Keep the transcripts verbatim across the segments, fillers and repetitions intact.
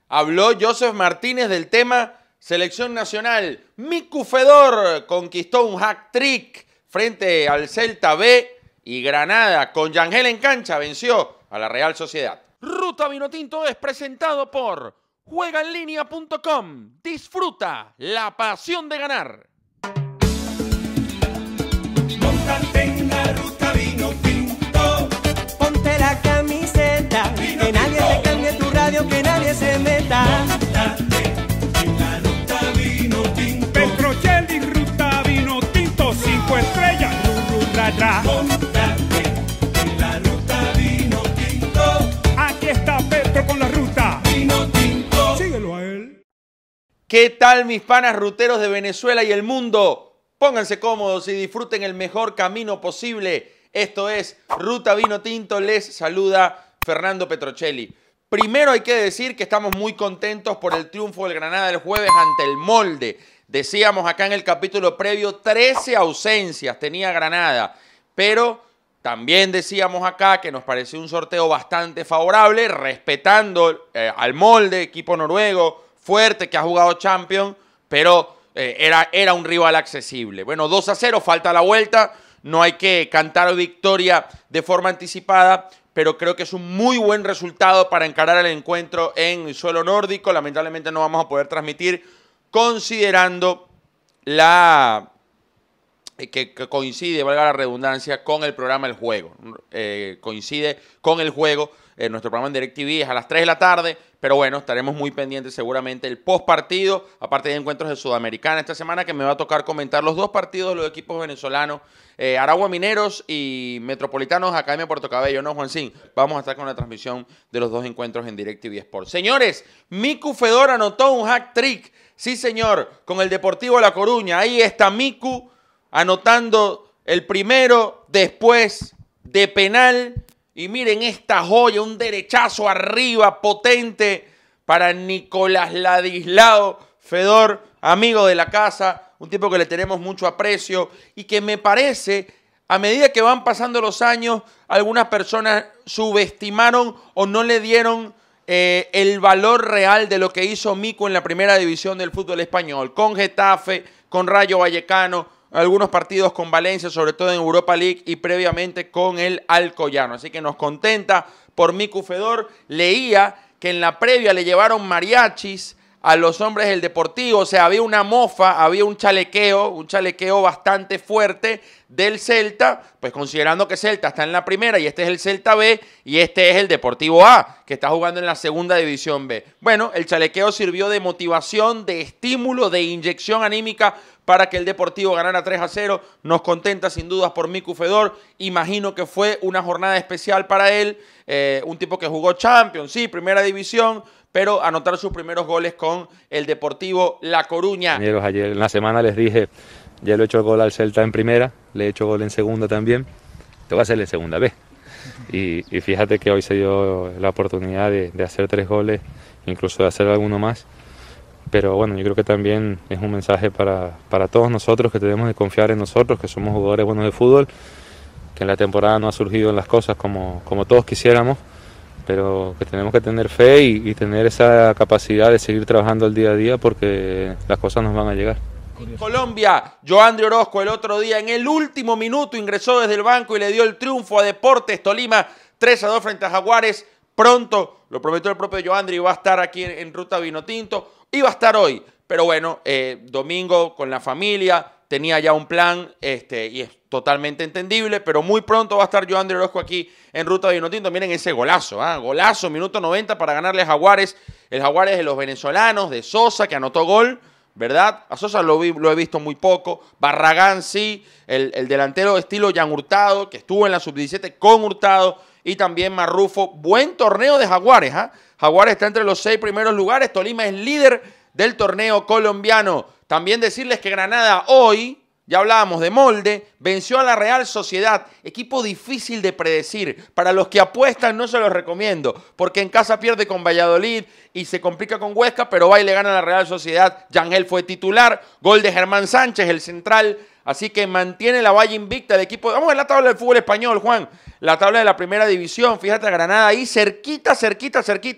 Habló Joseph Martínez del tema selección nacional. Miku Fedor conquistó un hat-trick frente al Celta B y Granada con Yangel en cancha venció a la Real Sociedad. Ruta Vinotinto es presentado por juega en línea punto com. Disfruta la pasión de ganar. Móntate en la Ruta Vinotinto. Ponte la camiseta, Vino que nadie tinto. te cambie tu radio, que nadie se meta. Móntate en la Ruta Vinotinto. Petrocelli, Ruta Vinotinto, cinco estrellas, ru, ru, ra, ra. Móntate en la Ruta Vinotinto. Aquí está Petro con la ruta. Vinotinto. Síguelo a él. ¿Qué tal, mis panas ruteros de Venezuela y el mundo? Pónganse cómodos y disfruten el mejor camino posible. Esto es Ruta Vinotinto. Les saluda Fernando Petrocelli. Primero hay que decir que estamos muy contentos por el triunfo del Granada el jueves ante el Molde. Decíamos acá en el capítulo previo, trece ausencias tenía Granada, pero también decíamos acá que nos pareció un sorteo bastante favorable, respetando eh, al Molde, equipo noruego, fuerte, que ha jugado Champions, pero eh, era, era un rival accesible. Bueno, dos a cero, falta la vuelta, no hay que cantar victoria de forma anticipada, pero creo que es un muy buen resultado para encarar el encuentro en suelo nórdico. Lamentablemente no vamos a poder transmitir, considerando la que, que coincide, valga la redundancia, con el programa El Juego. Eh, coincide con el juego. Eh, nuestro programa en DirecTV es a las tres de la tarde, pero bueno, estaremos muy pendientes seguramente el post partido, aparte de encuentros de Sudamericana esta semana, que me va a tocar comentar los dos partidos de los equipos venezolanos, eh, Aragua Mineros y Metropolitanos Academia Puerto Cabello, ¿no, Juancín? Vamos a estar con la transmisión de los dos encuentros en DirecTV Sport. Señores, Miku Fedor anotó un hat-trick, sí señor, con el Deportivo La Coruña. Ahí está Miku anotando el primero, después de penal. Y miren esta joya, un derechazo arriba potente para Nicolás Ladislao Fedor, amigo de la casa, un tipo que le tenemos mucho aprecio y que me parece, a medida que van pasando los años, algunas personas subestimaron o no le dieron eh, el valor real de lo que hizo Miku en la primera división del fútbol español, con Getafe, con Rayo Vallecano, algunos partidos con Valencia, sobre todo en Europa League y previamente con el Alcoyano. Así que nos contenta por Miku Fedor. Leía que en la previa le llevaron mariachis a los hombres del Deportivo, o sea, había una mofa, había un chalequeo, un chalequeo bastante fuerte del Celta, pues considerando que Celta está en la primera y este es el Celta B y este es el Deportivo A, que está jugando en la segunda división B. Bueno, el chalequeo sirvió de motivación, de estímulo, de inyección anímica para que el Deportivo ganara tres a cero. Nos contenta sin dudas por Miku Fedor. Imagino que fue una jornada especial para él, eh, un tipo que jugó Champions, sí, primera división, pero anotar sus primeros goles con el Deportivo La Coruña. Ayer en la semana les dije, ya le he hecho el gol al Celta en primera, le he hecho gol en segunda también, te voy a hacer en segunda B. Y, y fíjate que hoy se dio la oportunidad de, de hacer tres goles, incluso de hacer alguno más. Pero bueno, yo creo que también es un mensaje para, para todos nosotros, que tenemos que confiar en nosotros, que somos jugadores buenos de fútbol, que en la temporada no ha surgido las cosas como, como todos quisiéramos, pero que tenemos que tener fe y, y tener esa capacidad de seguir trabajando el día a día porque las cosas nos van a llegar. Colombia, Joandri Orozco el otro día en el último minuto ingresó desde el banco y le dio el triunfo a Deportes Tolima tres a dos frente a Jaguares. Pronto, lo prometió el propio Joandri, va a estar aquí en, en Ruta Vinotinto, iba a estar hoy, pero bueno, eh, domingo con la familia, tenía ya un plan este, y es totalmente entendible, pero muy pronto va a estar Joandri Orozco aquí en Ruta Vinotinto. Miren ese golazo, ¿eh? Golazo, minuto noventa para ganarle a Jaguares, el Jaguares de los venezolanos, de Sosa, que anotó gol, ¿verdad? A Sosa lo, vi, lo he visto muy poco, Barragán sí, el, el delantero de estilo Jan Hurtado, que estuvo en la sub diecisiete con Hurtado, y también Marrufo. Buen torneo de Jaguares, ¿eh? Jaguares está entre los seis primeros lugares, Tolima es líder del torneo colombiano. También decirles que Granada hoy, ya hablábamos de Molde, venció a la Real Sociedad, equipo difícil de predecir. Para los que apuestan no se los recomiendo, porque en casa pierde con Valladolid y se complica con Huesca, pero va y le gana a la Real Sociedad. Yangel fue titular, gol de Germán Sánchez, el central, así que mantiene la valla invicta el equipo. Vamos a la tabla del fútbol español, Juan, la tabla de la primera división. Fíjate a Granada ahí cerquita, cerquita, cerquita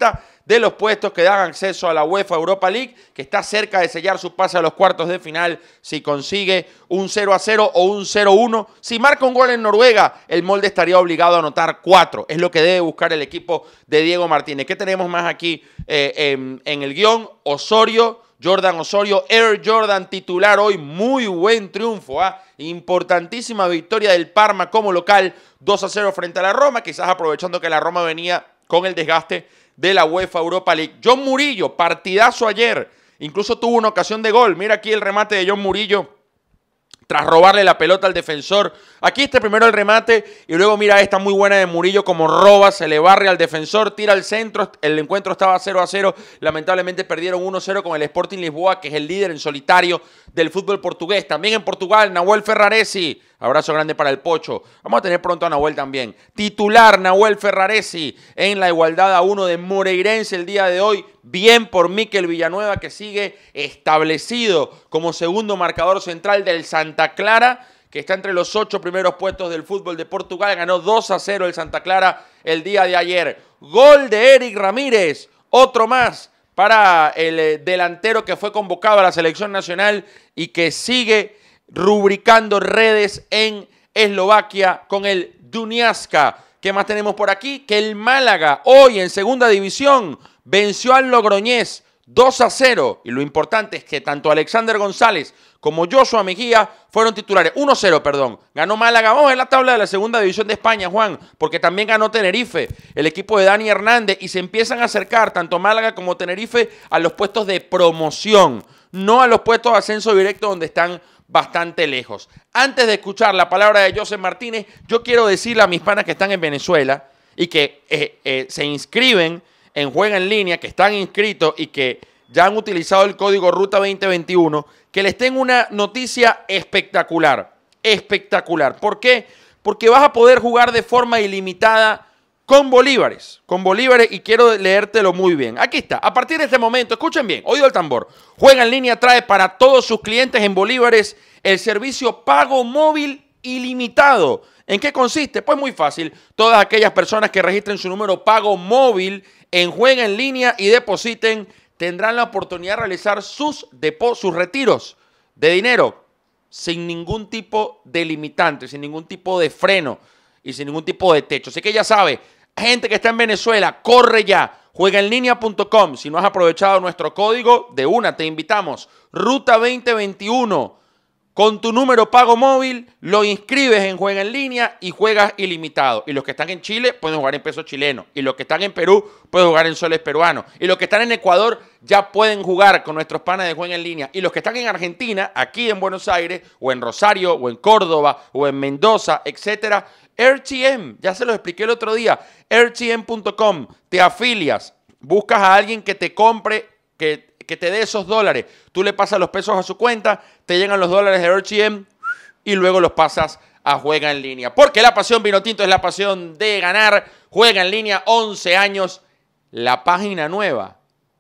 de los puestos que dan acceso a la UEFA Europa League, que está cerca de sellar su pase a los cuartos de final si consigue un cero a cero o un cero a uno. Si marca un gol en Noruega, el Molde estaría obligado a anotar cuatro. Es lo que debe buscar el equipo de Diego Martínez. ¿Qué tenemos más aquí eh, en, en el guión? Osorio, Jordan Osorio, Air Jordan titular hoy, muy buen triunfo, ¿ah? Importantísima victoria del Parma como local, dos a cero frente a la Roma, quizás aprovechando que la Roma venía con el desgaste de la UEFA Europa League. John Murillo, partidazo ayer, incluso tuvo una ocasión de gol, mira aquí el remate de John Murillo, tras robarle la pelota al defensor. Aquí está primero el remate y luego mira esta muy buena de Murillo como roba, se le barre al defensor, tira al centro. El encuentro estaba cero a cero. Lamentablemente perdieron uno a cero con el Sporting Lisboa, que es el líder en solitario del fútbol portugués. También en Portugal, Nahuel Ferraresi. Abrazo grande para el Pocho. Vamos a tener pronto a Nahuel también. Titular Nahuel Ferraresi en la igualdad a uno de Moreirense el día de hoy. Bien por Mikel Villanueva, que sigue establecido como segundo marcador central del Santa Clara, que está entre los ocho primeros puestos del fútbol de Portugal. Ganó dos a cero el Santa Clara el día de ayer. Gol de Eric Ramírez, otro más para el delantero que fue convocado a la selección nacional y que sigue rubricando redes en Eslovaquia con el Dunajská. ¿Qué más tenemos por aquí? Que el Málaga hoy en segunda división venció al Logroñés dos a cero. Y lo importante es que tanto Alexander González como Joshua Mejía fueron titulares. uno a cero, perdón. Ganó Málaga. Vamos a ver la tabla de la segunda división de España, Juan, porque también ganó Tenerife, el equipo de Dani Hernández, y se empiezan a acercar tanto Málaga como Tenerife a los puestos de promoción, no a los puestos de ascenso directo donde están bastante lejos. Antes de escuchar la palabra de Joseph Martínez, yo quiero decirle a mis panas que están en Venezuela y que eh, eh, se inscriben en Juega en Línea, que están inscritos y que ya han utilizado el código Ruta veinte veintiuno, que les tengo una noticia espectacular, espectacular. ¿Por qué? Porque vas a poder jugar de forma ilimitada con bolívares, con bolívares, y quiero leértelo muy bien. Aquí está, a partir de este momento, escuchen bien, oído el tambor. Juega en Línea trae para todos sus clientes en bolívares el servicio pago móvil ilimitado. ¿En qué consiste? Pues muy fácil. Todas aquellas personas que registren su número pago móvil en Juega en Línea y depositen tendrán la oportunidad de realizar sus, sus retiros de dinero sin ningún tipo de limitante, sin ningún tipo de freno y sin ningún tipo de techo. Así que ya sabe, gente que está en Venezuela, corre ya, juega en línea punto com. Si no has aprovechado nuestro código, de una te invitamos. Ruta veinte veintiuno. Con tu número pago móvil, lo inscribes en Juega en Línea y juegas ilimitado. Y los que están en Chile pueden jugar en pesos chilenos. Y los que están en Perú pueden jugar en soles peruanos. Y los que están en Ecuador ya pueden jugar con nuestros panas de Juega en Línea. Y los que están en Argentina, aquí en Buenos Aires, o en Rosario, o en Córdoba, o en Mendoza, etcétera, R T M, ya se los expliqué el otro día, R T M punto com, te afilias, buscas a alguien que te compre, que, que te dé esos dólares, tú le pasas los pesos a su cuenta, te llegan los dólares de R T M y luego los pasas a Juega en Línea. Porque la pasión Vinotinto es la pasión de ganar. Juega en Línea, once años, la página nueva,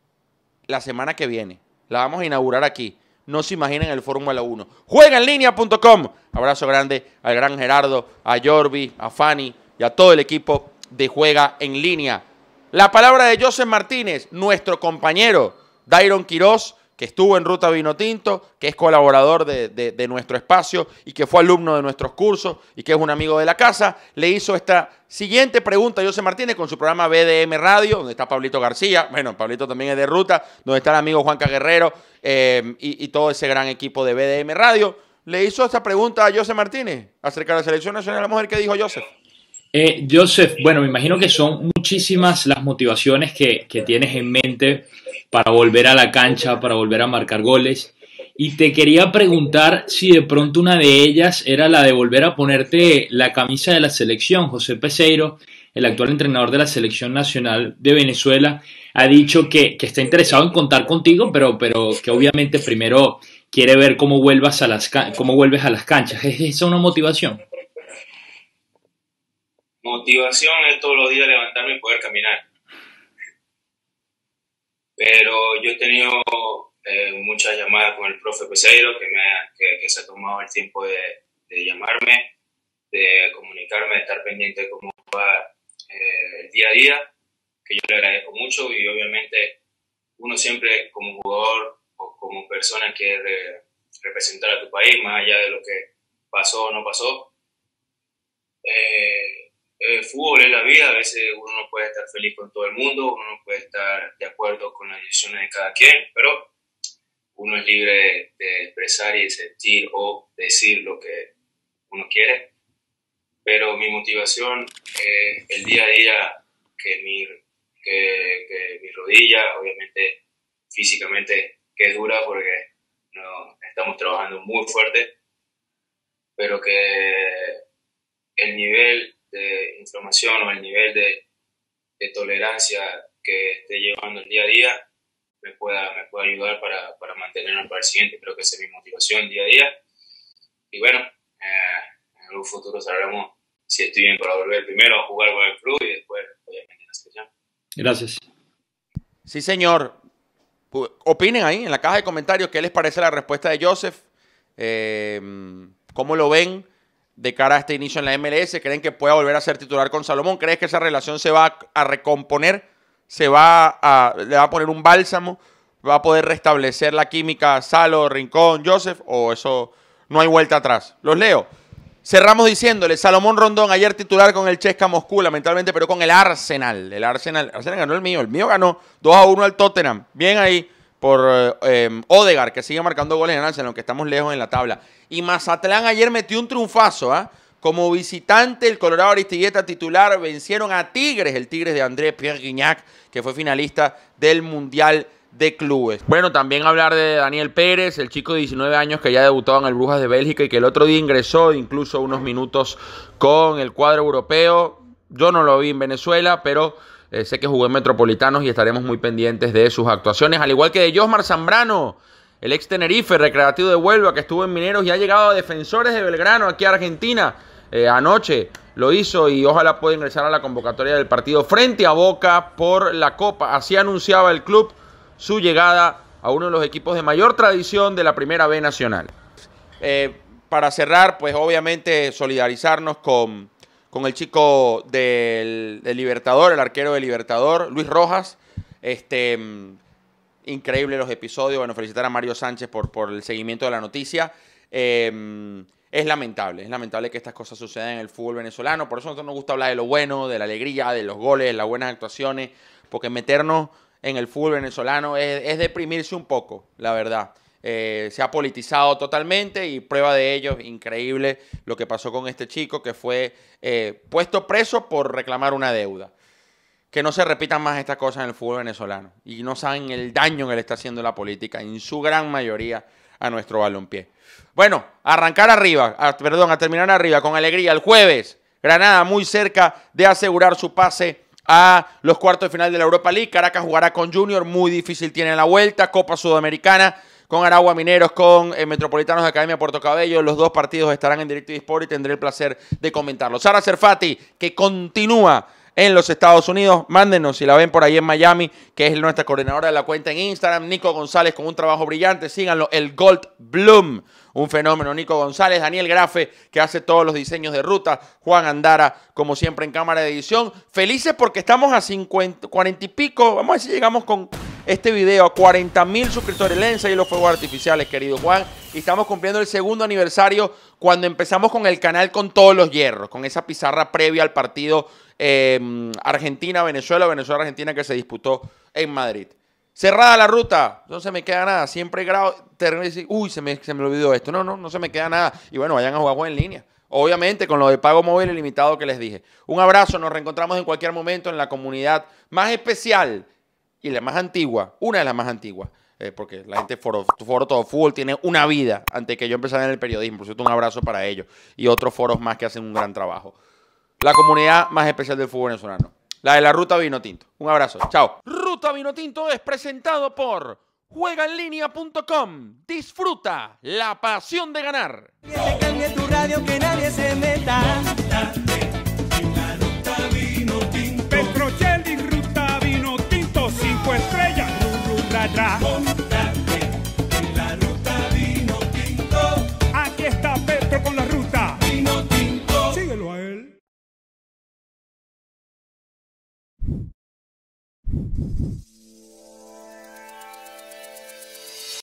la semana que viene, la vamos a inaugurar aquí. No se imaginen el Fórmula uno. Juega en línea punto com. Abrazo grande al gran Gerardo, a Jorbi, a Fanny y a todo el equipo de Juega en Línea. La palabra de Joseph Martínez, nuestro compañero Dairon Quiroz, que estuvo en Ruta Vinotinto, que es colaborador de, de, de nuestro espacio y que fue alumno de nuestros cursos y que es un amigo de la casa, le hizo esta siguiente pregunta a Joseph Martínez con su programa B D M Radio, donde está Pablito García, bueno, Pablito también es de Ruta, donde está el amigo Juanca Guerrero eh, y, y todo ese gran equipo de B D M Radio. Le hizo esta pregunta a Joseph Martínez acerca de la selección nacional. Vamos a ver qué dijo Joseph. Eh, Joseph, bueno, me imagino que son muchísimas las motivaciones que, que tienes en mente para volver a la cancha, para volver a marcar goles. Y te quería preguntar si de pronto una de ellas era la de volver a ponerte la camisa de la selección. José Peseiro, el actual entrenador de la Selección Nacional de Venezuela, ha dicho que, que está interesado en contar contigo, pero, pero que obviamente primero quiere ver cómo, vuelvas a las, cómo vuelves a las canchas. ¿Es esa una motivación? Motivación es todos los días levantarme y poder caminar. Pero yo he tenido eh, muchas llamadas con el profe Peseiro, que, me ha, que, que se ha tomado el tiempo de, de llamarme, de comunicarme, de estar pendiente de cómo va eh, el día a día, que yo le agradezco mucho, y obviamente uno siempre como jugador o como persona quiere representar a tu país más allá de lo que pasó o no pasó. Eh, el fútbol es la vida, a veces uno no puede estar feliz con todo el mundo, uno no puede estar de acuerdo con las decisiones de cada quien, pero uno es libre de, de expresar y de sentir o decir lo que uno quiere. Pero mi motivación es el día a día, que mi, que, que mi rodilla, obviamente físicamente, que es dura porque no, estamos trabajando muy fuerte, pero que el nivel de inflamación o el nivel de, de tolerancia que esté llevando el día a día me pueda, me pueda ayudar para, para mantenerme para el siguiente. Creo que esa es mi motivación día a día. Y bueno, eh, en algún futuro sabremos si estoy bien para volver primero a jugar con el club y después, obviamente, en la selección. Gracias. Sí, señor. Opinen ahí en la caja de comentarios qué les parece la respuesta de Joseph. Eh, ¿Cómo lo ven de cara a este inicio en la M L S? ¿Creen que pueda volver a ser titular con Salomón? ¿Crees que esa relación se va a recomponer? ¿Se va a, le va a poner un bálsamo? ¿Va a poder restablecer la química Salo, Rincón, Joseph? ¿O eso no hay vuelta atrás? Los leo. Cerramos diciéndole, Salomón Rondón, ayer titular con el C S K A Moscú, lamentablemente, pero con el Arsenal. El Arsenal, Arsenal ganó el mío, el mío ganó dos a uno al Tottenham. Bien ahí por eh, Odegaard, que sigue marcando goles en el Arsenal, aunque estamos lejos en la tabla. Y Mazatlán ayer metió un triunfazo, ¿ah? ¿eh? Como visitante, el Colorado Aristilleta titular vencieron a Tigres, el Tigres de André Pierre Guignac, que fue finalista del Mundial de Clubes. Bueno, también hablar de Daniel Pérez, el chico de diecinueve años que ya debutó en el Brujas de Bélgica y que el otro día ingresó incluso unos minutos con el cuadro europeo. Yo no lo vi en Venezuela, pero eh, sé que jugó en Metropolitanos y estaremos muy pendientes de sus actuaciones, al igual que de Josmar Zambrano, el ex Tenerife, Recreativo de Huelva, que estuvo en Mineros y ha llegado a Defensores de Belgrano aquí a Argentina. Eh, anoche lo hizo y ojalá pueda ingresar a la convocatoria del partido frente a Boca por la Copa. Así anunciaba el club su llegada a uno de los equipos de mayor tradición de la Primera B Nacional. Eh, para cerrar, pues obviamente solidarizarnos con, con el chico del, del Libertador, el arquero del Libertador, Luis Rojas. Este, increíble los episodios. Bueno, felicitar a Mario Sánchez por, por el seguimiento de la noticia. Eh, Es lamentable, es lamentable que estas cosas sucedan en el fútbol venezolano. Por eso a nosotros nos gusta hablar de lo bueno, de la alegría, de los goles, de las buenas actuaciones. Porque meternos en el fútbol venezolano es, es deprimirse un poco, la verdad. Eh, se ha politizado totalmente y prueba de ello, increíble lo que pasó con este chico que fue eh, puesto preso por reclamar una deuda. Que no se repitan más estas cosas en el fútbol venezolano. Y no saben el daño que le está haciendo la política, en su gran mayoría, a nuestro balompié. Bueno, arrancar arriba, a, perdón, a terminar arriba con alegría. El jueves, Granada muy cerca de asegurar su pase a los cuartos de final de la Europa League. Caracas jugará con Junior, muy difícil tiene la vuelta. Copa Sudamericana con Aragua Mineros, con eh, Metropolitanos de Academia Puerto Cabello. Los dos partidos estarán en DirecTV Sport y tendré el placer de comentarlos. Sara Serfati, que continúa en los Estados Unidos, mándenos si la ven por ahí en Miami, que es nuestra coordinadora de la cuenta en Instagram. Nico González con un trabajo brillante, síganlo, el Gold Bloom, un fenómeno. Nico González, Daniel Grafe, que hace todos los diseños de ruta, Juan Andara, como siempre en cámara de edición. Felices porque estamos a cincuenta, cuarenta y pico, vamos a ver si llegamos con este video a cuarenta mil suscriptores. Lenza y los fuegos artificiales, querido Juan, y estamos cumpliendo el segundo aniversario cuando empezamos con el canal con todos los hierros, con esa pizarra previa al partido eh, Argentina-Venezuela, Venezuela-Argentina que se disputó en Madrid. Cerrada la ruta, no se me queda nada, siempre grado, uy, se me, se me olvidó esto, no, no, no se me queda nada, y bueno, vayan a jugar juego en línea, obviamente con lo de pago móvil ilimitado que les dije. Un abrazo, nos reencontramos en cualquier momento en la comunidad más especial y la más antigua, una de las más antiguas, eh, porque la gente foro, foro Todo Fútbol tiene una vida antes que yo empezara en el periodismo, por cierto, un abrazo para ellos y otros foros más que hacen un gran trabajo. La comunidad más especial del fútbol venezolano, la de la Ruta Vino Tinto. Un abrazo, chao. Ruta Vino Tinto es presentado por juega en línea punto com. Disfruta la pasión de ganar. Que te cambie tu radio, que nadie se meta. En la Ruta Vino Tinto. Petrocelli, Ruta Vino Tinto, cinco estrellas, ru, ru, ra, ra.